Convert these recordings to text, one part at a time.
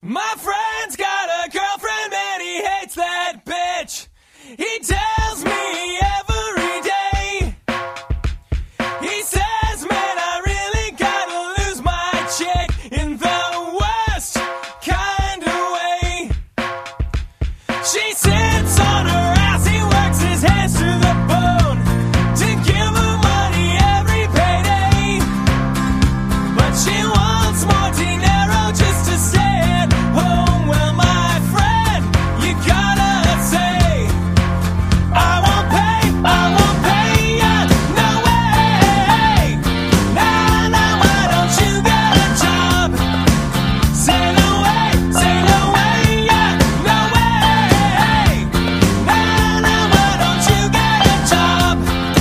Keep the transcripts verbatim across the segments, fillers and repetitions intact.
My friend's got a girlfriend and he hates that bitch. He tells me every day. He says, man, I really gotta lose my chick in the worst kind of way. She sits on her ass, he works his hands to the bone to give her money every payday. But she wants more dinero just to stay at home. Well, my friend, you gotta say, I won't pay, I won't pay ya, no way. Nah, nah, why don't you get a job? Say no way, say no way, yeah, no way. Nah, nah, why don't you get a job?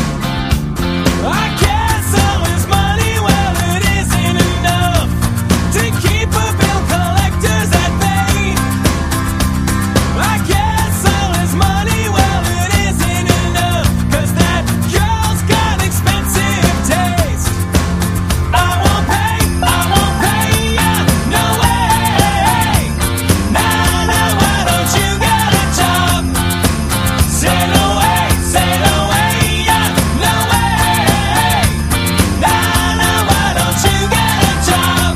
I guess all his money, well, it isn't enough to keep a bill collectors at bay. I guess all his money, well, it isn't enough, 'cause that girl's got expensive taste. I won't pay, I won't pay ya, no way. Nah, nah, why don't you get a job? Say no way, say no way, yeah, no way. Nah, nah, why don't you get a job?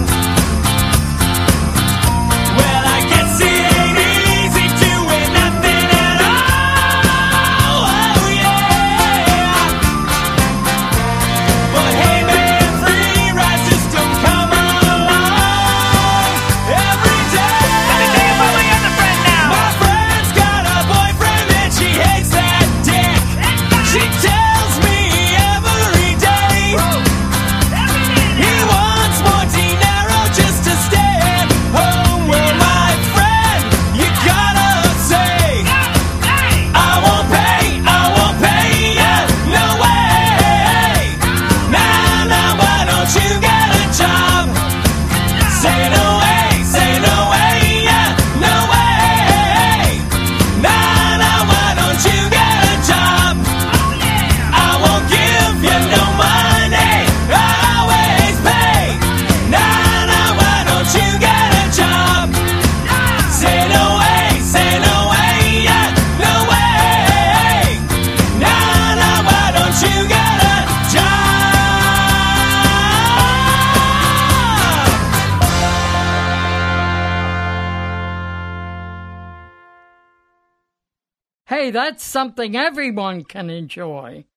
Well, I guess it ain't easy doing nothing at all. Oh, yeah. But hey, man, free rides just don't come along every day. Let me tell you about my other friend now. My friend's got a boyfriend and she hates that dick. She tells me every day. He wants more dinero just to stay at home. Well, my friend, you gotta say, I won't pay, I won't pay ya, no way. Nah, nah, why don't you get a job? Say no way, say no way, yeah, no way. Nah, nah, why don't you get a job? I won't give you no money, I always pay. Nah, nah, why don't you get a job? Say no way, say no way, yeah, no way. Nah, nah, why don't you get a job? Hey, that's something everyone can enjoy.